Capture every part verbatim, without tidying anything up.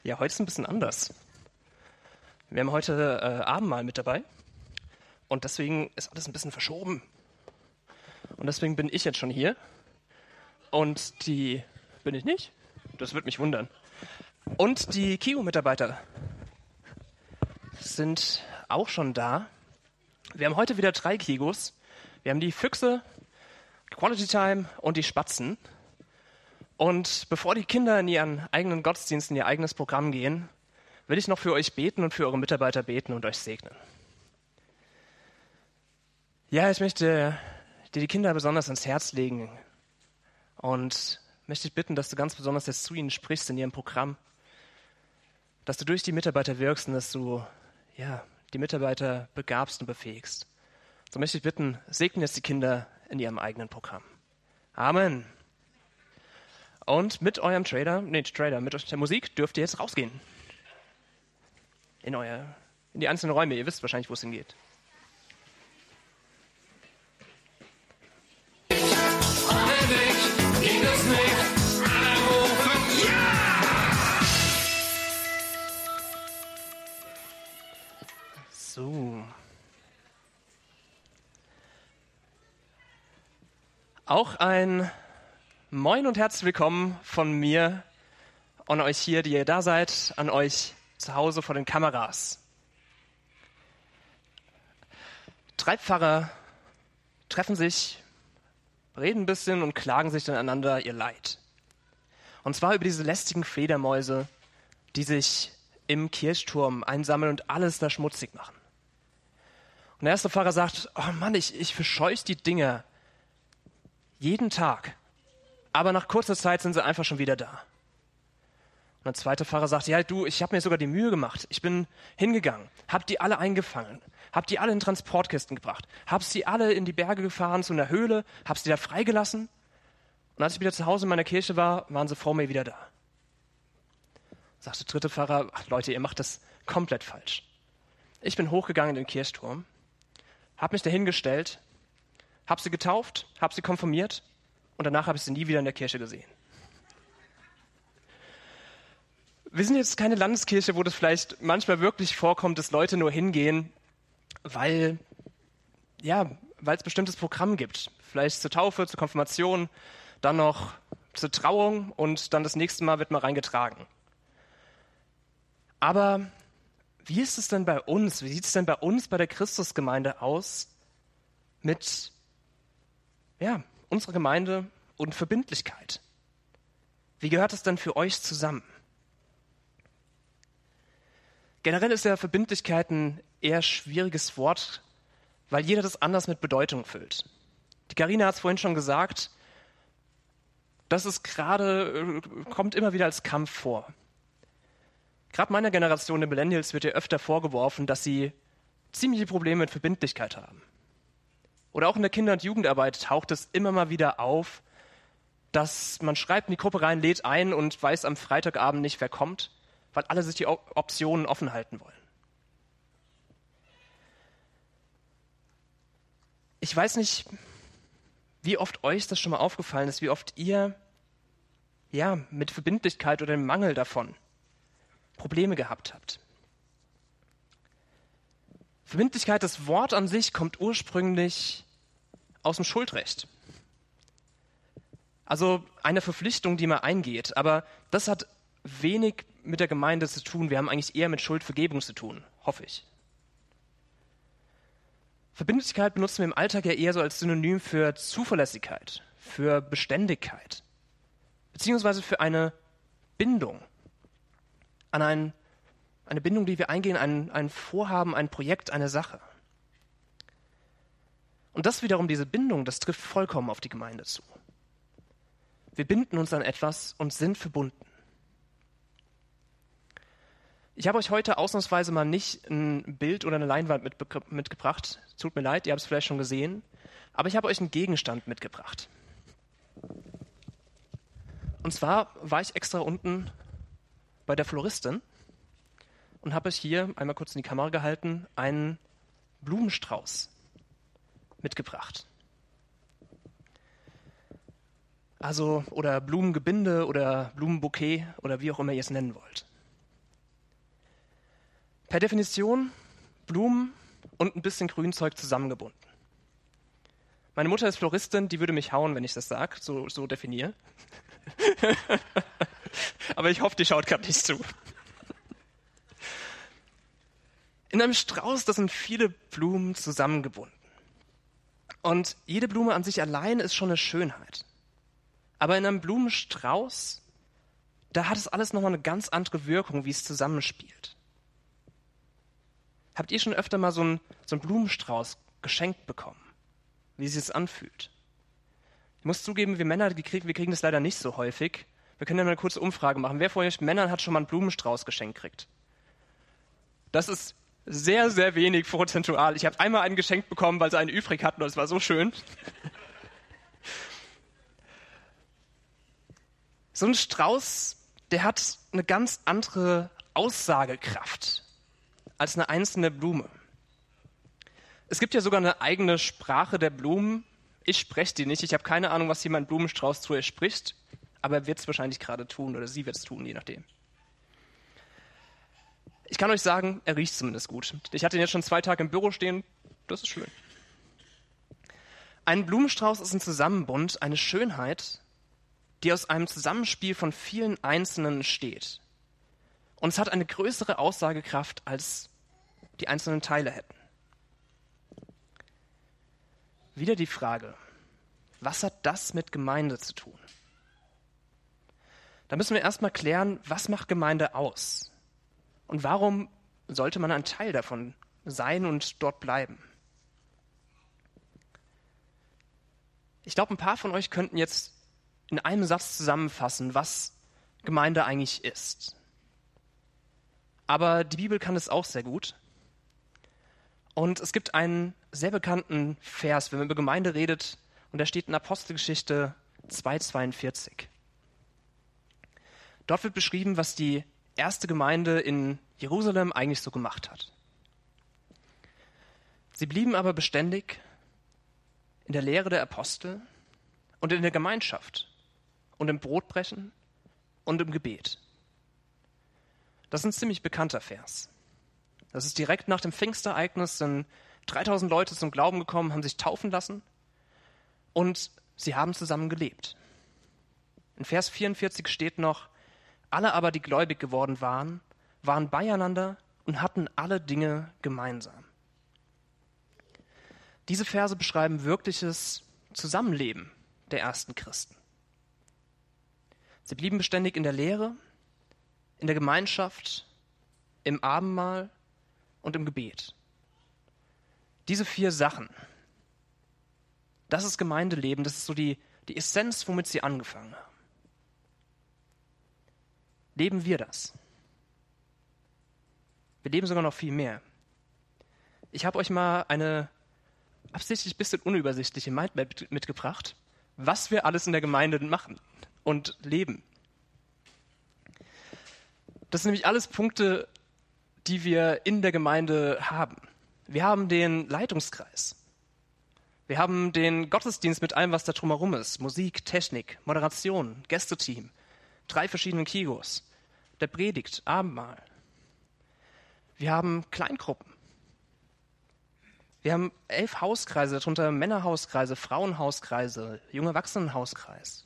Ja, heute ist ein bisschen anders. Wir haben heute äh, Abendmahl mit dabei und deswegen ist alles ein bisschen verschoben. Und deswegen bin ich jetzt schon hier und die... Bin ich nicht? Das würde mich wundern. Und die Kigo-Mitarbeiter sind auch schon da. Wir haben heute wieder drei Kigos. Wir haben die Füchse, Quality Time und die Spatzen. Und bevor die Kinder in ihren eigenen Gottesdienst, in ihr eigenes Programm gehen, will ich noch für euch beten und für eure Mitarbeiter beten und euch segnen. Ja, ich möchte dir die Kinder besonders ans Herz legen und möchte dich bitten, dass du ganz besonders jetzt zu ihnen sprichst in ihrem Programm, dass du durch die Mitarbeiter wirkst und dass du ja, die Mitarbeiter begabst und befähigst. So möchte ich bitten, segne jetzt die Kinder in ihrem eigenen Programm. Amen. Und mit eurem Trader, nee, Trader, mit der Musik dürft ihr jetzt rausgehen. In euer, in die einzelnen Räume. Ihr wisst wahrscheinlich, wo es hingeht. So. Auch ein Moin und herzlich willkommen von mir an euch hier, die ihr da seid, an euch zu Hause vor den Kameras. Drei Pfarrer treffen sich, reden ein bisschen und klagen sich dann einander ihr Leid. Und zwar über diese lästigen Fledermäuse, die sich im Kirchturm einsammeln und alles da schmutzig machen. Und der erste Pfarrer sagt, oh Mann, ich, ich verscheuche die Dinger jeden Tag. Aber nach kurzer Zeit sind sie einfach schon wieder da. Und der zweite Pfarrer sagt, ja du, ich habe mir sogar die Mühe gemacht. Ich bin hingegangen, habe die alle eingefangen, habe die alle in Transportkisten gebracht, habe sie alle in die Berge gefahren zu einer Höhle, habe sie da freigelassen. Und als ich wieder zu Hause in meiner Kirche war, waren sie vor mir wieder da. Sagt der dritte Pfarrer, ach Leute, ihr macht das komplett falsch. Ich bin hochgegangen in den Kirchturm, habe mich dahingestellt, habe sie getauft, habe sie konfirmiert und danach habe ich sie nie wieder in der Kirche gesehen. Wir sind jetzt keine Landeskirche, wo das vielleicht manchmal wirklich vorkommt, dass Leute nur hingehen, weil ja, weil es bestimmtes Programm gibt. Vielleicht zur Taufe, zur Konfirmation, dann noch zur Trauung und dann das nächste Mal wird man reingetragen. Aber wie ist es denn bei uns? Wie sieht es denn bei uns bei der Christusgemeinde aus mit ja, unserer Gemeinde und Verbindlichkeit? Wie gehört es denn für euch zusammen? Generell ist ja Verbindlichkeit ein eher schwieriges Wort, weil jeder das anders mit Bedeutung füllt. Die Carina hat es vorhin schon gesagt, das ist gerade, kommt immer wieder als Kampf vor. Gerade meiner Generation, der Millennials, wird ja öfter vorgeworfen, dass sie ziemliche Probleme mit Verbindlichkeit haben. Oder auch in der Kinder- und Jugendarbeit taucht es immer mal wieder auf, dass man schreibt in die Gruppe rein, lädt ein und weiß am Freitagabend nicht, wer kommt, weil alle sich die Optionen offen halten wollen. Ich weiß nicht, wie oft euch das schon mal aufgefallen ist, wie oft ihr ja mit Verbindlichkeit oder dem Mangel davon Probleme gehabt habt. Verbindlichkeit, das Wort an sich, kommt ursprünglich aus dem Schuldrecht. Also eine Verpflichtung, die man eingeht. Aber das hat wenig mit der Gemeinde zu tun. Wir haben eigentlich eher mit Schuldvergebung zu tun, hoffe ich. Verbindlichkeit benutzen wir im Alltag ja eher so als Synonym für Zuverlässigkeit, für Beständigkeit, beziehungsweise für eine Bindung an ein, eine Bindung, die wir eingehen, ein, ein Vorhaben, ein Projekt, eine Sache. Und das wiederum, diese Bindung, das trifft vollkommen auf die Gemeinde zu. Wir binden uns an etwas und sind verbunden. Ich habe euch heute ausnahmsweise mal nicht ein Bild oder eine Leinwand mitbe- mitgebracht. Tut mir leid, ihr habt es vielleicht schon gesehen. Aber ich habe euch einen Gegenstand mitgebracht. Und zwar war ich extra unten bei der Floristin und habe euch hier, einmal kurz in die Kamera gehalten, einen Blumenstrauß mitgebracht. Also, oder Blumengebinde oder Blumenbouquet oder wie auch immer ihr es nennen wollt. Per Definition Blumen und ein bisschen Grünzeug zusammengebunden. Meine Mutter ist Floristin, die würde mich hauen, wenn ich das sage, so, so definiere. Aber ich hoffe, die schaut gerade nicht zu. In einem Strauß, das sind viele Blumen zusammengebunden. Und jede Blume an sich allein ist schon eine Schönheit. Aber in einem Blumenstrauß, da hat es alles nochmal eine ganz andere Wirkung, wie es zusammenspielt. Habt ihr schon öfter mal so einen, so einen Blumenstrauß geschenkt bekommen? Wie sich das anfühlt? Ich muss zugeben, wir Männer, wir kriegen, wir kriegen das leider nicht so häufig. Wir können ja mal eine kurze Umfrage machen. Wer von euch Männern hat schon mal einen Blumenstrauß geschenkt gekriegt? Das ist sehr, sehr wenig prozentual. Ich habe einmal einen geschenkt bekommen, weil sie einen übrig hatten und es war so schön. So ein Strauß, der hat eine ganz andere Aussagekraft als eine einzelne Blume. Es gibt ja sogar eine eigene Sprache der Blumen. Ich spreche die nicht. Ich habe keine Ahnung, was jemand Blumenstrauß zu ihr spricht, aber er wird es wahrscheinlich gerade tun oder sie wird es tun, je nachdem. Ich kann euch sagen, er riecht zumindest gut. Ich hatte ihn jetzt schon zwei Tage im Büro stehen. Das ist schön. Ein Blumenstrauß ist ein Zusammenbund, eine Schönheit, die aus einem Zusammenspiel von vielen Einzelnen entsteht. Und es hat eine größere Aussagekraft, als die einzelnen Teile hätten. Wieder die Frage, was hat das mit Gemeinde zu tun? Da müssen wir erstmal klären, was macht Gemeinde aus? Und warum sollte man ein Teil davon sein und dort bleiben? Ich glaube, ein paar von euch könnten jetzt in einem Satz zusammenfassen, was Gemeinde eigentlich ist. Aber die Bibel kann es auch sehr gut. Und es gibt einen sehr bekannten Vers, wenn man über Gemeinde redet, und der steht in Apostelgeschichte zwei zweiundvierzig. Dort wird beschrieben, was die erste Gemeinde in Jerusalem eigentlich so gemacht hat. Sie blieben aber beständig in der Lehre der Apostel und in der Gemeinschaft und im Brotbrechen und im Gebet. Das ist ein ziemlich bekannter Vers. Das ist direkt nach dem Pfingstereignis, sind dreitausend Leute zum Glauben gekommen, haben sich taufen lassen und sie haben zusammen gelebt. In Vers vierundvierzig steht noch, alle aber, die gläubig geworden waren, waren beieinander und hatten alle Dinge gemeinsam. Diese Verse beschreiben wirkliches Zusammenleben der ersten Christen. Sie blieben beständig in der Lehre, in der Gemeinschaft, im Abendmahl und im Gebet. Diese vier Sachen, das ist Gemeindeleben, das ist so die, die Essenz, womit sie angefangen haben. Leben wir das? Wir leben sogar noch viel mehr. Ich habe euch mal eine absichtlich ein bisschen unübersichtliche Mindmap mitgebracht, was wir alles in der Gemeinde machen und leben. Das sind nämlich alles Punkte, die wir in der Gemeinde haben. Wir haben den Leitungskreis. Wir haben den Gottesdienst mit allem, was da drumherum ist. Musik, Technik, Moderation, Gästeteam, drei verschiedene Kigos, der Predigt, Abendmahl. Wir haben Kleingruppen. Wir haben elf Hauskreise, darunter Männerhauskreise, Frauenhauskreise, junge Erwachsenenhauskreis.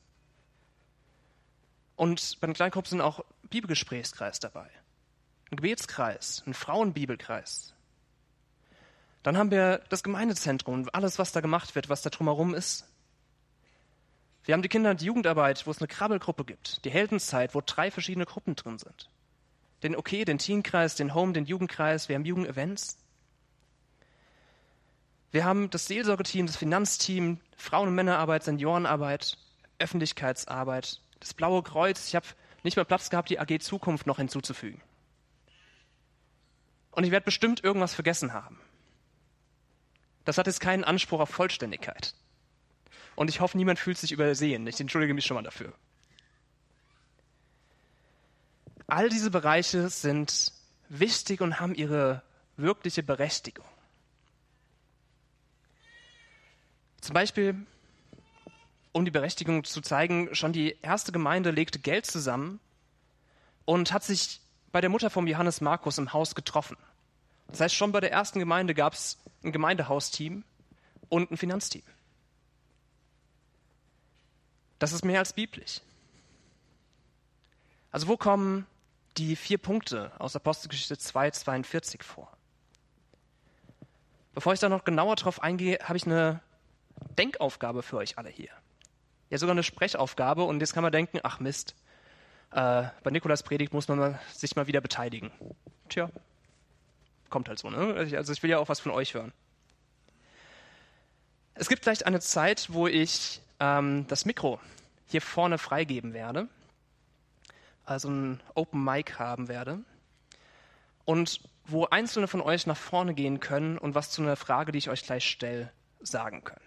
Und bei den Kleingruppen sind auch Bibelgesprächskreis dabei. Ein Gebetskreis, ein Frauenbibelkreis. Dann haben wir das Gemeindezentrum, alles, was da gemacht wird, was da drumherum ist. Wir haben die Kinder- und die Jugendarbeit, wo es eine Krabbelgruppe gibt. Die Heldenzeit, wo drei verschiedene Gruppen drin sind. Den OK, den Teenkreis, den Home, den Jugendkreis. Wir haben Jugendevents. Wir haben das Seelsorgeteam, das Finanzteam, Frauen- und Männerarbeit, Seniorenarbeit, Öffentlichkeitsarbeit, das Blaue Kreuz. Ich habe nicht mehr Platz gehabt, die A G Zukunft noch hinzuzufügen. Und ich werde bestimmt irgendwas vergessen haben. Das hat jetzt keinen Anspruch auf Vollständigkeit. Und ich hoffe, niemand fühlt sich übersehen. Ich entschuldige mich schon mal dafür. All diese Bereiche sind wichtig und haben ihre wirkliche Berechtigung. Zum Beispiel, um die Berechtigung zu zeigen, schon die erste Gemeinde legte Geld zusammen und hat sich bei der Mutter vom Johannes Markus im Haus getroffen. Das heißt, schon bei der ersten Gemeinde gab es ein Gemeindehausteam und ein Finanzteam. Das ist mehr als biblisch. Also wo kommen die vier Punkte aus Apostelgeschichte zwei, zweiundvierzig vor? Bevor ich da noch genauer drauf eingehe, habe ich eine Denkaufgabe für euch alle hier. Ja, sogar eine Sprechaufgabe, und jetzt kann man denken, ach Mist, äh, bei Nikolaus Predigt muss man mal, sich mal wieder beteiligen. Tja, kommt halt so, ne? Also ich will ja auch was von euch hören. Es gibt gleich eine Zeit, wo ich ähm, das Mikro hier vorne freigeben werde, also ein Open Mic haben werde, und wo Einzelne von euch nach vorne gehen können und was zu einer Frage, die ich euch gleich stelle, sagen können.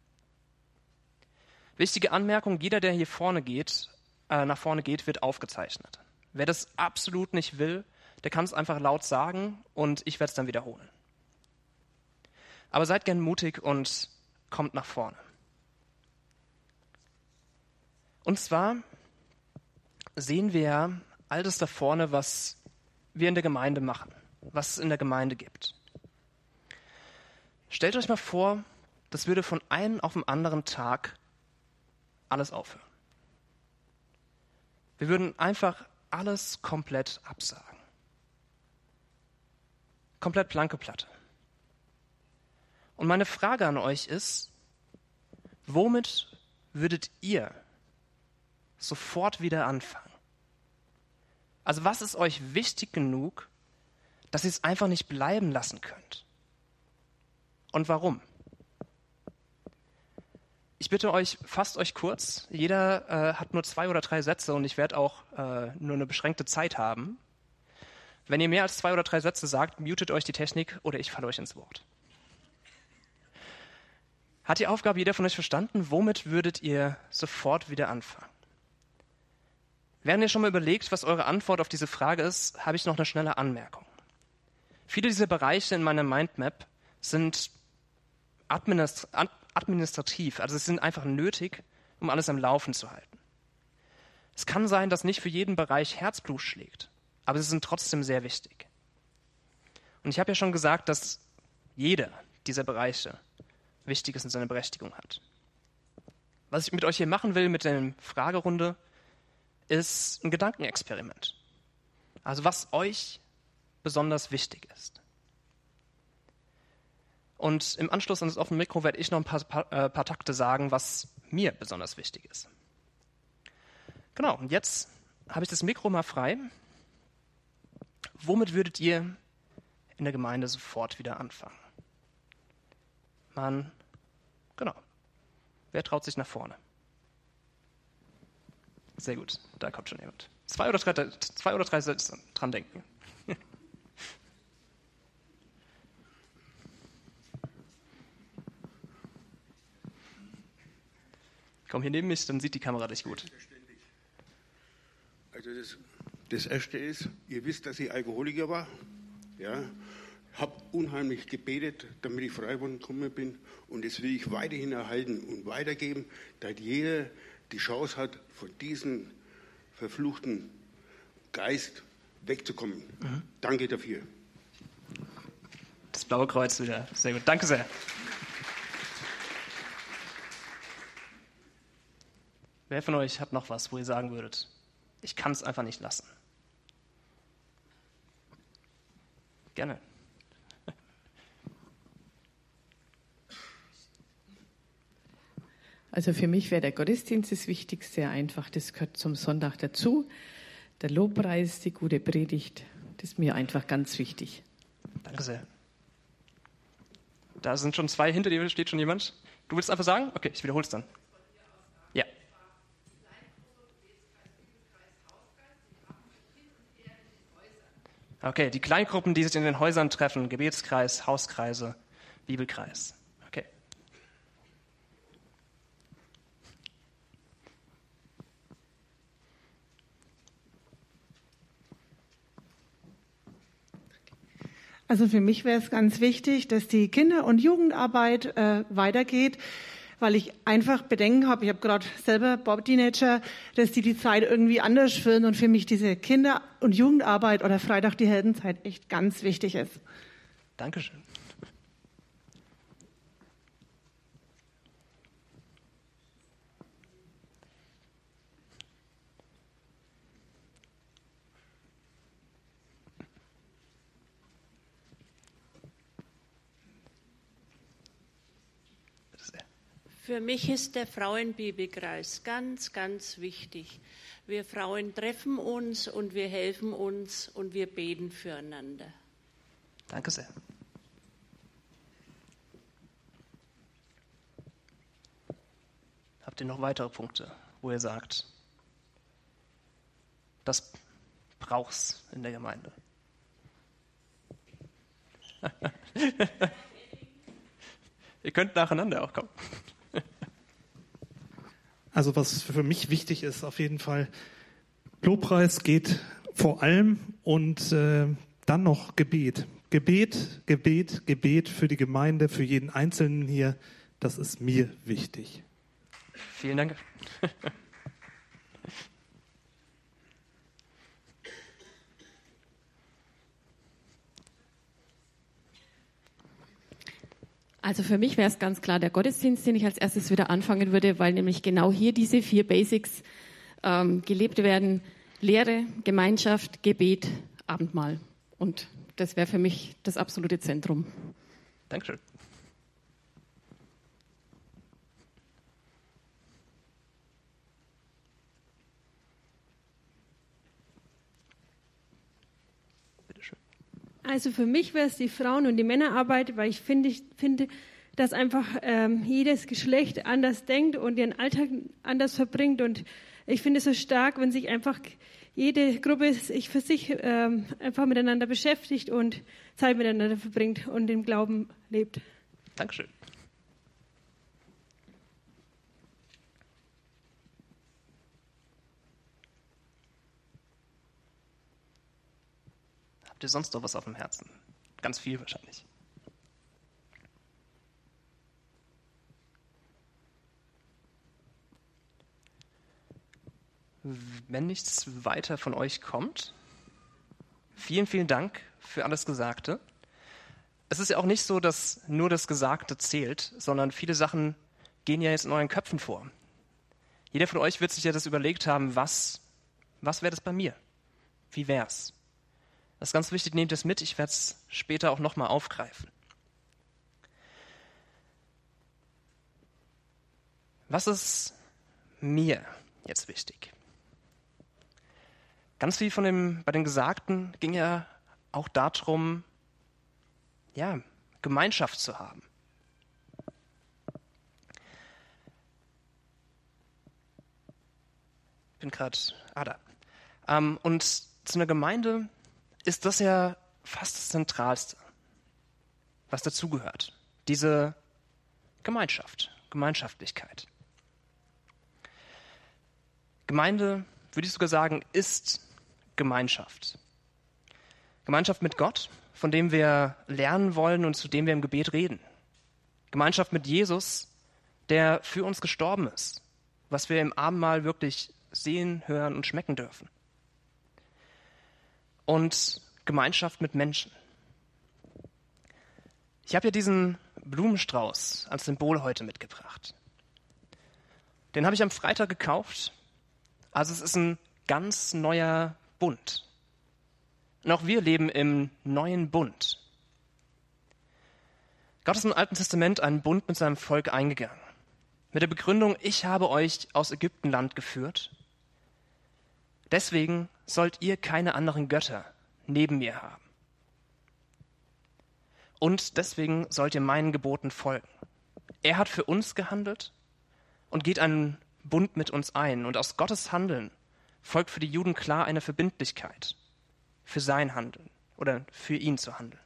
Wichtige Anmerkung, jeder, der hier vorne geht, äh, nach vorne geht, wird aufgezeichnet. Wer das absolut nicht will, der kann es einfach laut sagen und ich werde es dann wiederholen. Aber seid gern mutig und kommt nach vorne. Und zwar sehen wir all das da vorne, was wir in der Gemeinde machen, was es in der Gemeinde gibt. Stellt euch mal vor, das würde von einem auf den anderen Tag alles aufhören. Wir würden einfach alles komplett absagen. Komplett blanke Platte. Und meine Frage an euch ist, womit würdet ihr sofort wieder anfangen? Also was ist euch wichtig genug, dass ihr es einfach nicht bleiben lassen könnt? Und warum? Ich bitte euch, fasst euch kurz. Jeder äh, hat nur zwei oder drei Sätze und ich werde auch äh, nur eine beschränkte Zeit haben. Wenn ihr mehr als zwei oder drei Sätze sagt, mutet euch die Technik oder ich falle euch ins Wort. Hat die Aufgabe jeder von euch verstanden? Womit würdet ihr sofort wieder anfangen? Während ihr schon mal überlegt, was eure Antwort auf diese Frage ist, habe ich noch eine schnelle Anmerkung. Viele dieser Bereiche in meiner Mindmap sind administ- administrativ, also sie sind einfach nötig, um alles am Laufen zu halten. Es kann sein, dass nicht für jeden Bereich Herzblut schlägt, aber sie sind trotzdem sehr wichtig. Und ich habe ja schon gesagt, dass jeder dieser Bereiche Wichtiges in seiner Berechtigung hat. Was ich mit euch hier machen will, mit der Fragerunde, ist ein Gedankenexperiment. Also was euch besonders wichtig ist. Und im Anschluss an das offene Mikro werde ich noch ein paar, paar, äh, paar Takte sagen, was mir besonders wichtig ist. Genau, und jetzt habe ich das Mikro mal frei. Womit würdet ihr in der Gemeinde sofort wieder anfangen? Man, genau. Wer traut sich nach vorne? Sehr gut, da kommt schon jemand. Zwei oder drei, zwei oder drei Sätze dran denken. Komm hier neben mich, dann sieht die Kamera dich gut. Also das, das Erste ist, ihr wisst, dass ich Alkoholiker war. Ja, habe unheimlich gebetet, damit ich frei gekommen bin. Und das will ich weiterhin erhalten und weitergeben, dass jeder die Chance hat, von diesem verfluchten Geist wegzukommen. Mhm. Danke dafür. Das blaue Kreuz wieder. Sehr gut. Danke sehr. Wer von euch hat noch was, wo ihr sagen würdet, ich kann es einfach nicht lassen? Gerne. Also für mich wäre der Gottesdienst das Wichtigste, einfach, das gehört zum Sonntag dazu. Der Lobpreis, die gute Predigt, das ist mir einfach ganz wichtig. Danke sehr. Da sind schon zwei, hinter dir steht schon jemand. Du willst einfach sagen? Okay, ich wiederhole es dann. Ja. Okay, die Kleingruppen, die sich in den Häusern treffen, Gebetskreis, Hauskreise, Bibelkreis. Okay. Also für mich wäre es ganz wichtig, dass die Kinder- und Jugendarbeit äh, weitergeht, weil ich einfach Bedenken habe, ich habe gerade selber Bob-Teenager, dass die die Zeit irgendwie anders führen und für mich diese Kinder- und Jugendarbeit oder Freitag die Heldenzeit echt ganz wichtig ist. Dankeschön. Für mich ist der Frauenbibelkreis ganz, ganz wichtig. Wir Frauen treffen uns und wir helfen uns und wir beten füreinander. Danke sehr. Habt ihr noch weitere Punkte, wo ihr sagt, das braucht's in der Gemeinde? Ihr könnt nacheinander auch kommen. Also was für mich wichtig ist, auf jeden Fall, Lobpreis geht vor allem und äh, dann noch Gebet. Gebet, Gebet, Gebet für die Gemeinde, für jeden Einzelnen hier, das ist mir wichtig. Vielen Dank. Also für mich wäre es ganz klar der Gottesdienst, den ich als erstes wieder anfangen würde, weil nämlich genau hier diese vier Basics ähm, gelebt werden. Lehre, Gemeinschaft, Gebet, Abendmahl. Und das wäre für mich das absolute Zentrum. Dankeschön. Bitteschön. Also für mich wäre es die Frauen- und die Männerarbeit, weil ich finde, ich finde dass einfach ähm, jedes Geschlecht anders denkt und ihren Alltag anders verbringt. Und ich finde es so stark, wenn sich einfach jede Gruppe sich für sich ähm, einfach miteinander beschäftigt und Zeit miteinander verbringt und den Glauben lebt. Dankeschön. Habt ihr sonst noch was auf dem Herzen? Ganz viel wahrscheinlich. Wenn nichts weiter von euch kommt, vielen, vielen Dank für alles Gesagte. Es ist ja auch nicht so, dass nur das Gesagte zählt, sondern viele Sachen gehen ja jetzt in euren Köpfen vor. Jeder von euch wird sich ja das überlegt haben, was, was wäre das bei mir? Wie wär's? Das ist ganz wichtig, nehmt das mit, ich werde es später auch nochmal aufgreifen. Was ist mir jetzt wichtig? Ganz viel von dem, bei den Gesagten ging ja auch darum, ja, Gemeinschaft zu haben. Ich bin gerade, ah da. Ähm, und zu einer Gemeinde ist das ja fast das Zentralste, was dazugehört. Diese Gemeinschaft, Gemeinschaftlichkeit. Gemeinde, würde ich sogar sagen, ist Gemeinschaft. Gemeinschaft mit Gott, von dem wir lernen wollen und zu dem wir im Gebet reden. Gemeinschaft mit Jesus, der für uns gestorben ist, was wir im Abendmahl wirklich sehen, hören und schmecken dürfen. Und Gemeinschaft mit Menschen. Ich habe ja diesen Blumenstrauß als Symbol heute mitgebracht. Den habe ich am Freitag gekauft. Also es ist ein ganz neuer Bund. Und auch wir leben im neuen Bund. Gott ist im Alten Testament einen Bund mit seinem Volk eingegangen. Mit der Begründung, ich habe euch aus Ägyptenland geführt. Deswegen sollt ihr keine anderen Götter neben mir haben. Und deswegen sollt ihr meinen Geboten folgen. Er hat für uns gehandelt und geht einen Bund mit uns ein. Und aus Gottes Handeln folgt für die Juden klar eine Verbindlichkeit für sein Handeln oder für ihn zu handeln.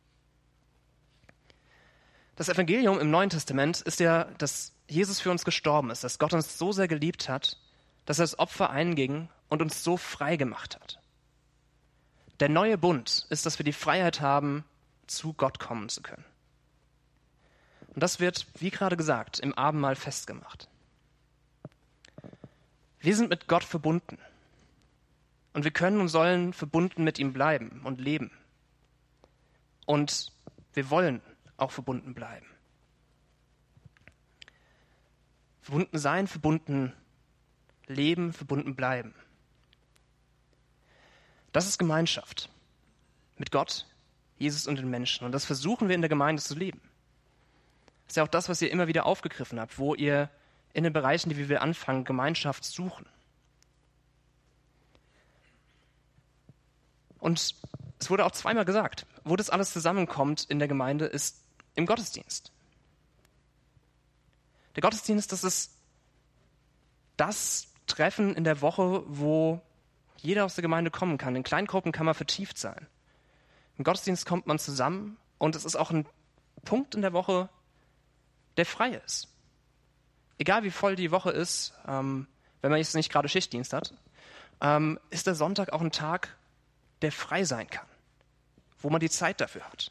Das Evangelium im Neuen Testament ist ja, dass Jesus für uns gestorben ist, dass Gott uns so sehr geliebt hat, dass er das Opfer einging und uns so frei gemacht hat. Der neue Bund ist, dass wir die Freiheit haben, zu Gott kommen zu können. Und das wird, wie gerade gesagt, im Abendmahl festgemacht. Wir sind mit Gott verbunden. Und wir können und sollen verbunden mit ihm bleiben und leben. Und Wir wollen auch verbunden bleiben. Verbunden sein, verbunden leben, verbunden bleiben. Das ist Gemeinschaft mit Gott, Jesus und den Menschen. Und das versuchen wir in der Gemeinde zu leben. Das ist ja auch das, was ihr immer wieder aufgegriffen habt, wo ihr in den Bereichen, die wir anfangen, Gemeinschaft suchen. Und es wurde auch zweimal gesagt, wo das alles zusammenkommt in der Gemeinde, ist im Gottesdienst. Der Gottesdienst, das ist das Treffen in der Woche, wo jeder aus der Gemeinde kommen kann. In Kleingruppen kann man vertieft sein. Im Gottesdienst kommt man zusammen und es ist auch ein Punkt in der Woche, der frei ist. Egal wie voll die Woche ist, ähm, wenn man jetzt nicht gerade Schichtdienst hat, ähm, ist der Sonntag auch ein Tag, der frei sein kann, wo man die Zeit dafür hat.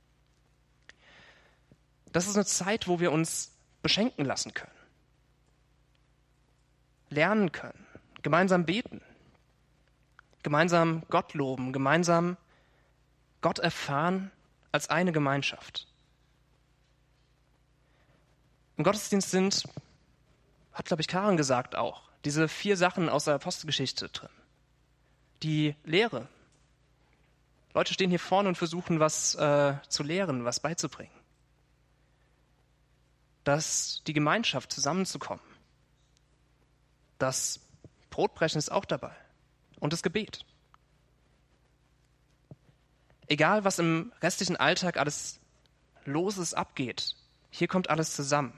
Das ist eine Zeit, wo wir uns beschenken lassen können, lernen können, gemeinsam beten, gemeinsam Gott loben, gemeinsam Gott erfahren als eine Gemeinschaft. Im Gottesdienst sind, hat glaube ich Karin gesagt auch, diese vier Sachen aus der Apostelgeschichte drin. Die Lehre. Leute stehen hier vorne und versuchen, was äh, zu lehren, was beizubringen. Dass die Gemeinschaft zusammenzukommen. Das Brotbrechen ist auch dabei. Und das Gebet. Egal, was im restlichen Alltag alles Loses abgeht, hier kommt alles zusammen.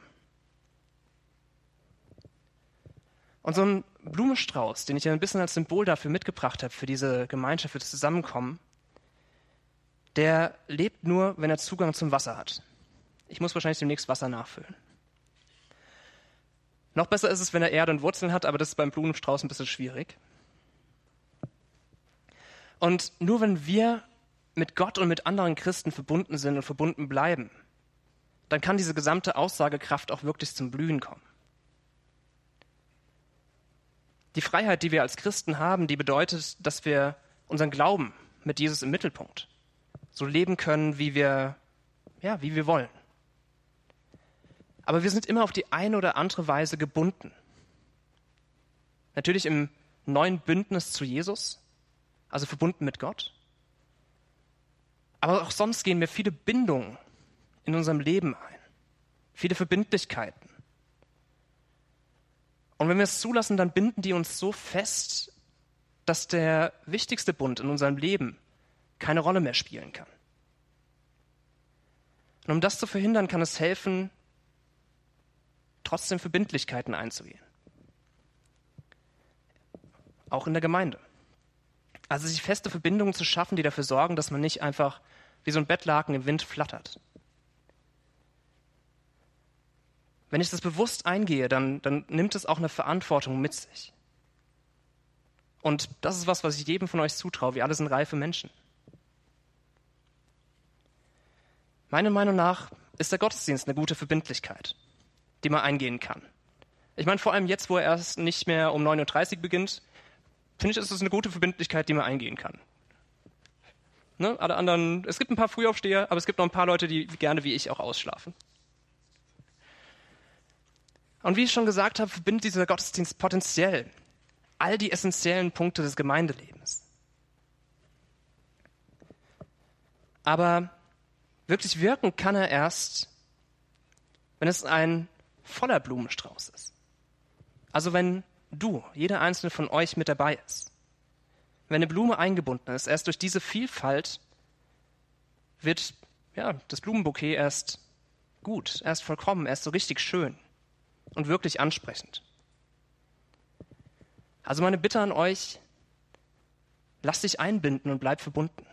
Und so ein Blumenstrauß, den ich ja ein bisschen als Symbol dafür mitgebracht habe, für diese Gemeinschaft, für das Zusammenkommen, der lebt nur, wenn er Zugang zum Wasser hat. Ich muss wahrscheinlich demnächst Wasser nachfüllen. Noch besser ist es, wenn er Erde und Wurzeln hat, aber das ist beim Blumenstrauß ein bisschen schwierig. Und nur wenn wir mit Gott und mit anderen Christen verbunden sind und verbunden bleiben, dann kann diese gesamte Aussagekraft auch wirklich zum Blühen kommen. Die Freiheit, die wir als Christen haben, die bedeutet, dass wir unseren Glauben mit Jesus im Mittelpunkt so leben können, wie wir, ja, wie wir wollen. Aber wir sind immer auf die eine oder andere Weise gebunden. Natürlich im neuen Bündnis zu Jesus, also verbunden mit Gott. Aber auch sonst gehen wir viele Bindungen in unserem Leben ein, viele Verbindlichkeiten. Und wenn wir es zulassen, dann binden die uns so fest, dass der wichtigste Bund in unserem Leben keine Rolle mehr spielen kann. Und um das zu verhindern, kann es helfen, trotzdem Verbindlichkeiten einzugehen. Auch in der Gemeinde. Also sich feste Verbindungen zu schaffen, die dafür sorgen, dass man nicht einfach wie so ein Bettlaken im Wind flattert. Wenn ich das bewusst eingehe, dann, dann nimmt es auch eine Verantwortung mit sich. Und das ist was, was ich jedem von euch zutraue. Wir alle sind reife Menschen. Meiner Meinung nach ist der Gottesdienst eine gute Verbindlichkeit, die man eingehen kann. Ich meine, vor allem jetzt, wo er erst nicht mehr um neun Uhr dreißig beginnt, finde ich, ist es eine gute Verbindlichkeit, die man eingehen kann. Ne? Alle anderen, es gibt ein paar Frühaufsteher, aber es gibt noch ein paar Leute, die gerne wie ich auch ausschlafen. Und wie ich schon gesagt habe, verbindet dieser Gottesdienst potenziell all die essentiellen Punkte des Gemeindelebens. Aber wirklich wirken kann er erst, wenn es ein voller Blumenstrauß ist. Also wenn du, jeder einzelne von euch mit dabei ist. Wenn eine Blume eingebunden ist, erst durch diese Vielfalt wird ja, das Blumenbouquet erst gut, erst vollkommen, erst so richtig schön und wirklich ansprechend. Also meine Bitte an euch, lasst dich einbinden und bleib verbunden.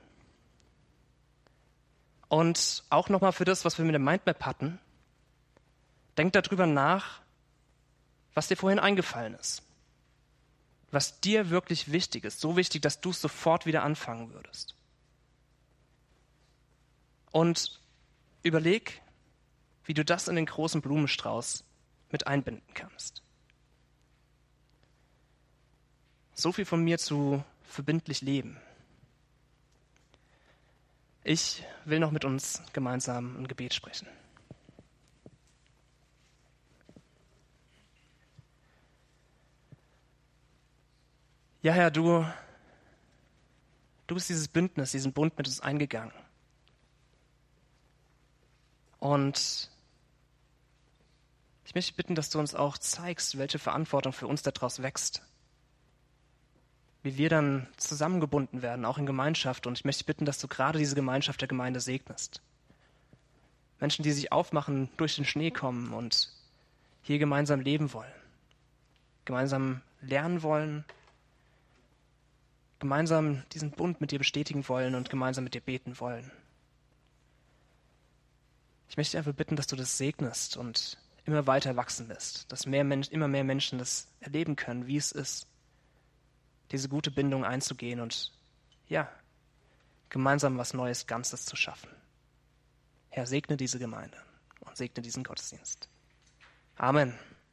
Und auch nochmal für das, was wir mit dem Mindmap hatten, denk darüber nach, was dir vorhin eingefallen ist. Was dir wirklich wichtig ist. So wichtig, dass du es sofort wieder anfangen würdest. Und überleg, wie du das in den großen Blumenstrauß mit einbinden kannst. So viel von mir zu verbindlich leben. Ich will noch mit uns gemeinsam ein Gebet sprechen. Ja, Herr, du, du bist dieses Bündnis, diesen Bund mit uns eingegangen. Und ich möchte bitten, dass du uns auch zeigst, welche Verantwortung für uns daraus wächst. Wie wir dann zusammengebunden werden, auch in Gemeinschaft. Und ich möchte bitten, dass du gerade diese Gemeinschaft der Gemeinde segnest. Menschen, die sich aufmachen, durch den Schnee kommen und hier gemeinsam leben wollen. Gemeinsam lernen wollen. Gemeinsam diesen Bund mit dir bestätigen wollen und gemeinsam mit dir beten wollen. Ich möchte einfach bitten, dass du das segnest und immer weiter wachsen lässt, dass mehr Mensch, immer mehr Menschen das erleben können, wie es ist, diese gute Bindung einzugehen und ja, gemeinsam was Neues, Ganzes zu schaffen. Herr, segne diese Gemeinde und segne diesen Gottesdienst. Amen.